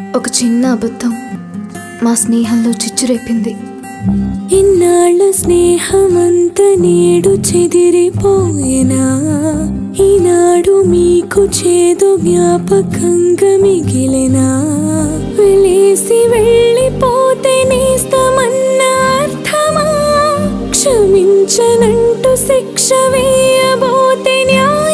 ఒక చిన్న అబద్ధం మా స్నేహంలో చిచ్చు రేపింది. ఇన్నాళ్ళ స్నేహమంత నేడు చెదిరిపోయినా, ఈనాడు మీకు చేదు జ్ఞాపకంగా మిగిలినా, వెలేసి వెళ్ళిపోతే నేస్తమన్న అర్థమా, క్షమించనంటూ శిక్ష వేయబోతే న్యాయ